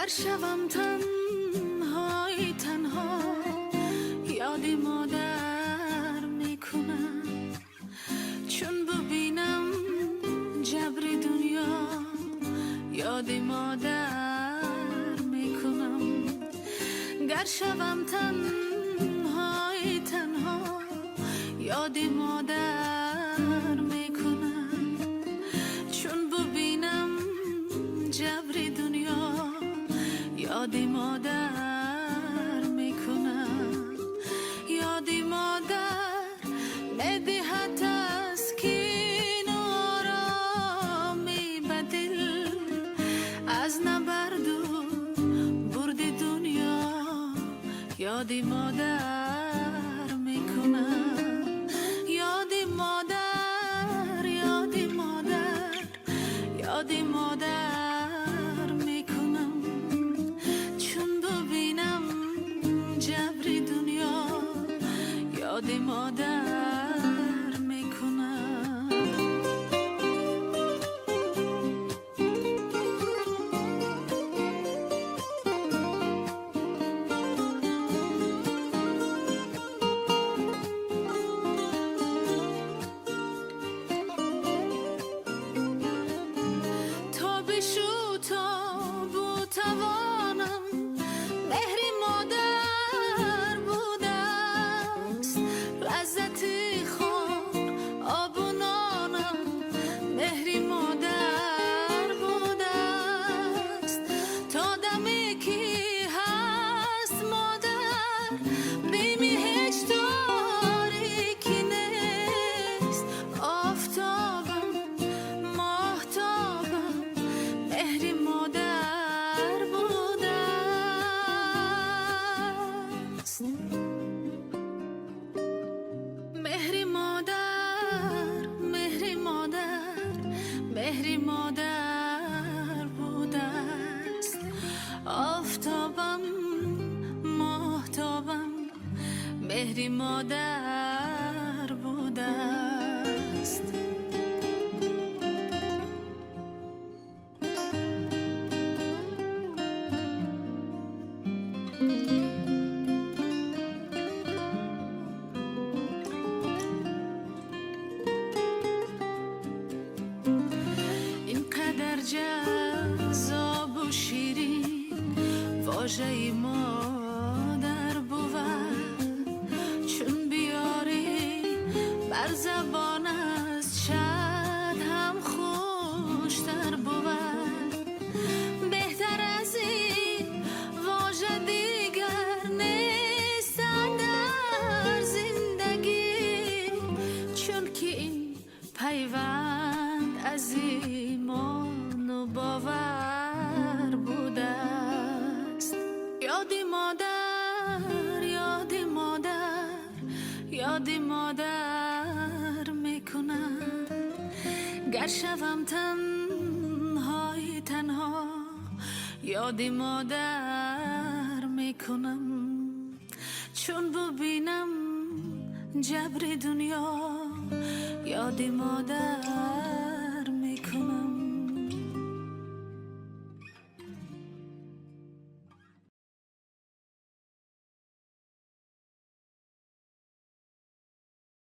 گر شوم تنهای تنها یاد مادر میکنم، چون ببینم جبر دنیا یاد مادر میکنم. گر شوم تنهای تنها یاد مادر میکنم، چون ببینم جبر دنیا یاد مادر میکنم. یاد مادر ندهد تسکین و آرامی به دل، از نبرد و برد دنیا یاد مادر میکنم. یاد مادر، یاد مادر، یاد مادر میکنم، چون ببینم جبر دنیا یاد مادر میکنم. تا بشو تا بو توانم مهر مادر بودست، لذت خون آب و نانم مهر مادر بودست. تا دمی که هست مادر بیمی هیچ تاریکی نیست، آفتابم ماهتابم مهر مادر بودست. مهر مادر، مهر مادر، مهر مادر بودست، آفتابم ماهتابم مهر مادر بودست. اینقدر جذاب و شیرین واژه مادر بود، چون بیاری بر زبان از شاید هم خوشتر بود. بهتر از این واژه دیگر نیست در زندگی، چون که این پیوند از ایمان و باور بوده است. یاد مادر، یاد مادر، یاد مادر میکنم. گر شوم تنهای تنها یاد مادر میکنم، چون ببینم جبر دنیا یاد مادر